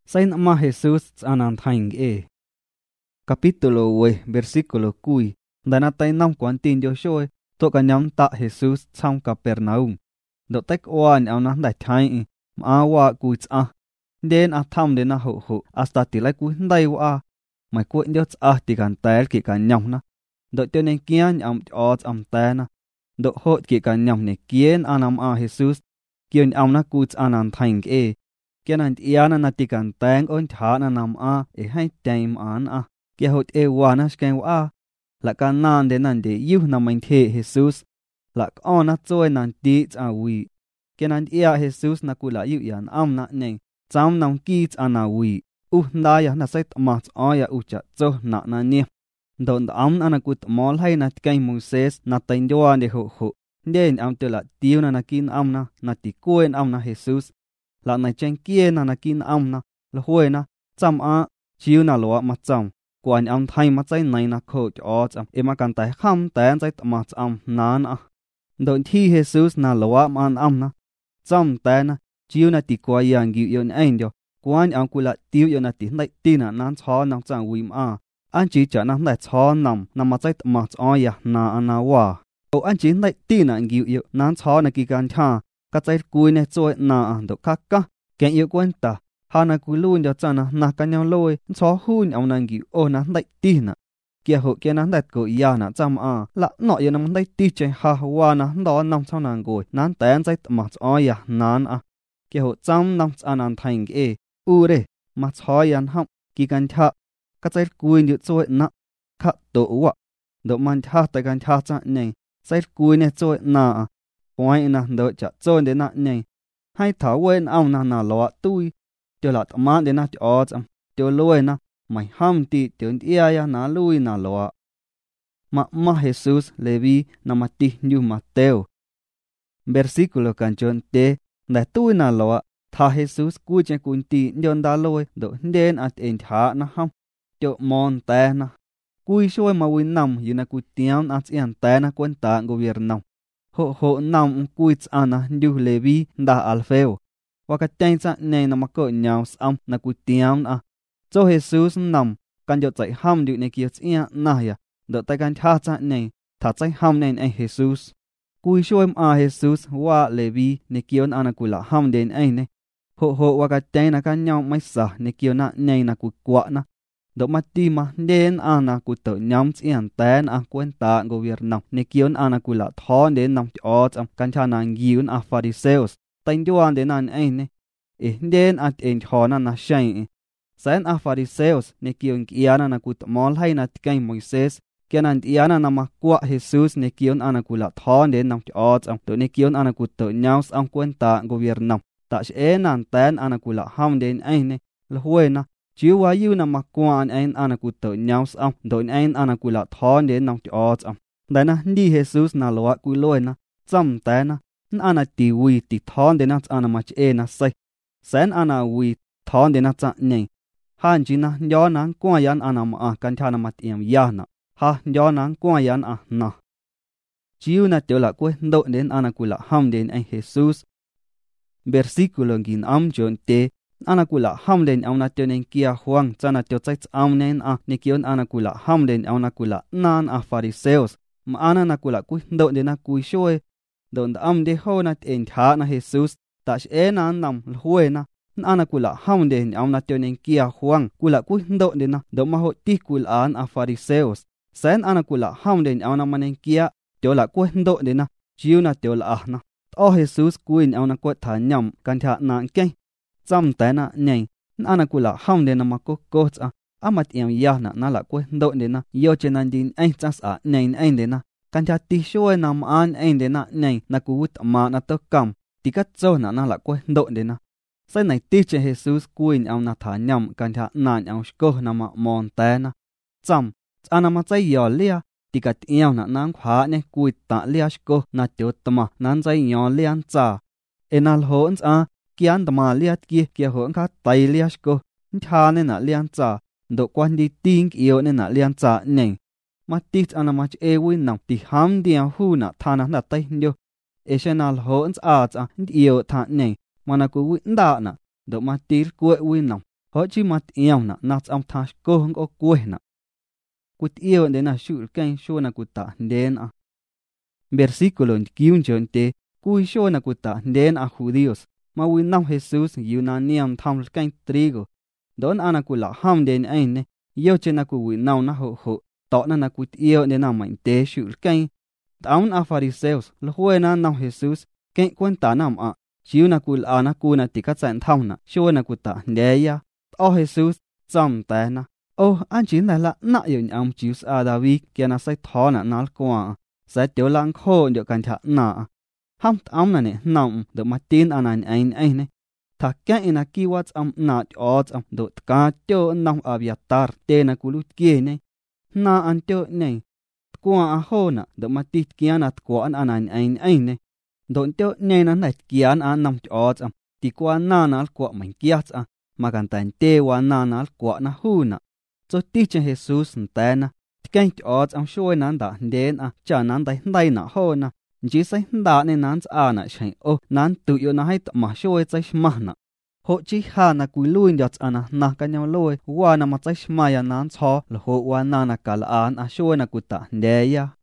Sain ama Jesús anan thaing Capítulo 8 versículo 9. Dana tay nam quan tin yo shoy. To ka nyam ta Jesús cham Capernaum. Do tek wan au na dai thai ma wa ku cha. Den a tham de na ho hasta ti lai ku dai wa. Mai ku ndio cha ti kan tel ki kan nyam na. Do te nen kian am ot am ta na. Do hot ki kan nyam ne kien anam a Jesús. Kian am na ku anan thaing Kian an iana na ti kan tang on tha na nam a hai time an a. Kia hot wa na sken wa. La ka nan de nan de yu na main the Jesus. La on na choi nan ti a wi. Kian an ia Jesus na kula yu yan am na neng. Cham nam ki ana wi. Na ya na set ma ya ucha cho na ni. Don am ana kut mol hai na kai Moses na tain doan de ho. Den am te la tiu na kin am na ti koen am na Jesus. La na chen kie na kin am na. La hoi na cham a chiu na lo ma cham. Quan am thay ma chai nai na kho cho cham. Ema kan tai kham tan chai ma cham nan a. Don thi Jesus na lo man am na. Cham tan na chiu na ti kwa yang gi yon ein dio. Quan am kula tiu yon na ti nai ti na nan cho nang chang wi ma. An chi cha na nai cho nam na ma chai ma cho ya na wa. O an chi nai ti na gi yo nan cho na ki kan tha. Ka chai kui ne choi na do ka ka. Ken yo kwen ta. Hana ku luin cho chana na ka nyang loi. Cho hun am nang gi o na nai ti na. Kia ho kia na nai ko ya na cham a. La no yo na nai ti chen ha wa na do nam chao nang goi. Nan tan chai ma cho ya nan a. Kia ho cham nam anan thaing u re. Ma cho yan ham. Ki kan tha. Ka chai kui ni choi na. Ka to wa. Do man tha ta kan tha cha neng. Chai kui ne choi na a. Poi na do cha choi de na neng. Hai thảo wen am na lo tui. Tiêu là tầm mát đến na cho chăm tiêu lôi na mày ham ti tiêu ia ya na lui na loa ma Jesus Levi na mati như Mateo versículo canchon te na tui na loa tha Jesus cu chen kun ti yon da lôi do den at en tha na ham tiêu mon ta na cui shoi ma win nam yu na cu tiam at en ta na cuenta gobierno ho nam cui ana như Levi da Alfeo Wakateng cha nei na mako nyao sam na ku tiam a. Cho Jesus nam kan yo chai ham du ne kiet ia na ya. Do ta kan tha cha nei tha chai ham nei ai Jesus. Kui shoim a Jesus wa Levi ne kion ana kula ham den ai ne. Ho wakateng na kan nyao mai sa ne kion na nei na ku kwa na. Do mati ma den ana ku to nyam chian tan a kwenta gobierno ne kion ana kula thon den nam cho cham kan tha na giun a Fariseos. Tanh doan de nan ein den at en chona na shain san a Fariseos ne kion kiana na kut mol hai na kai Moses kenan iana na makwa Jesus ne kion ana kula thon de nam cho am to ne kion ana kut to nyaus am cuenta gobierno ta she nan tan ana kula ham den ein la huena chiu wa yu na makwa an ein ana kut to nyaus am do ein ana kula thon de nam cho am dana ndi Jesus na lo ku loina cham ta na ana ti wi ti thon de na ana mach na sai san ana wi thon de na cha nei han ji na yo nan kwa yan ana ma kan tha na mat em ya na ha yo nan kwa yan a na chiu na te la ko ndo den ana kula ham den ai Jesus versículo gin am jon te ana kula ham den au na te nen kia huang chana te chai am nen a ne kion ana kula ham den au na kula nan a Fariseos ma ana na kula ku ndo de na ku shoe don am de ho na en tha na Jesus ta she na nam hue na ana kula ham de am na te nen kia huang kula ku ndo de na do ma ho ti kul an a Fariseos san ana kula ham de am na manen kia te la ku ndo de na chiu na te la na o Jesus kuin am na ko tha nyam kan tha na ke cham ta na nei ana kula ham de na ma ko cha amat em ya na la ko ndo de na yo chenan din ai chas a nei ai de na kan tha ti shoe nam an ai de na nei na ku ut ma na to kam ti ka cho na la ko ndo de na sai nai ti che Jesus kuin am na tha nyam kan tha nan ang ko na ma mon ta na cham ana ma chai yo lia ti ka tiao na nang khwa ne kui ta lia ko na te tama nan chai yo lian cha enal hon a kian tama liat ki ho kha tai lia ko tha ne na lian cha do kwan di ting io ne na lian cha nei ma ti ana ma e win nam ti ham dia hu na tha na tai ndio e senal hon a cha io tha nei mana ku win da na do ma ti ku win nam họ chỉ mà yêu nè nát ông thang cô không có quê nè cút yêu đến là sụt canh show nè cút ta đến à versículo kiun chọn te cui show nè cút ta đến à judíos mà win nam Jesus yêu na niam tham canh trigo don ana kula ham đến anh nè yêu trên nè cú win nào nè hộ tọ nè cút yêu đến nào mạnh te sụt canh taun a fariseos lo huena nam Jesus canh quan ta nam à chiu nè cul ana cu nè tikat san tham nè show nè cút ta deya o Jesus chăm ta nè ô anh chỉ này là nãy giờ ông chú sa David kia nó sẽ thọ nè nó qua sẽ tiểu lang khô được cảnh thà nè ham ông này nằm được mà tin anh này thà cái ina kiwat ông nãy ở ông được cả tiêu nằm ở việt tar tên là cú kia này na anh tiêu này qua hô nè được mà tin kia nè qua anh này đồn tiêu này nó này kia anh nằm ở ông thì qua na nó qua mình kia mà cảnh tên tê qua na nó qua na hu nè cho tí chân Jesus tên na cái ọt ông xuôi nán đã đến à chả nán đây nã hô na chỉ say đã nên nán à nã chạy ô nán tự yêu na hay mà xuôi chạy mà nã hộ chỉ hà na cúi lui nhặt à na cái nhau lui qua na mà chạy mà ya nán cho là hộ qua na cả là an à xuôi na cú ta đẻ ya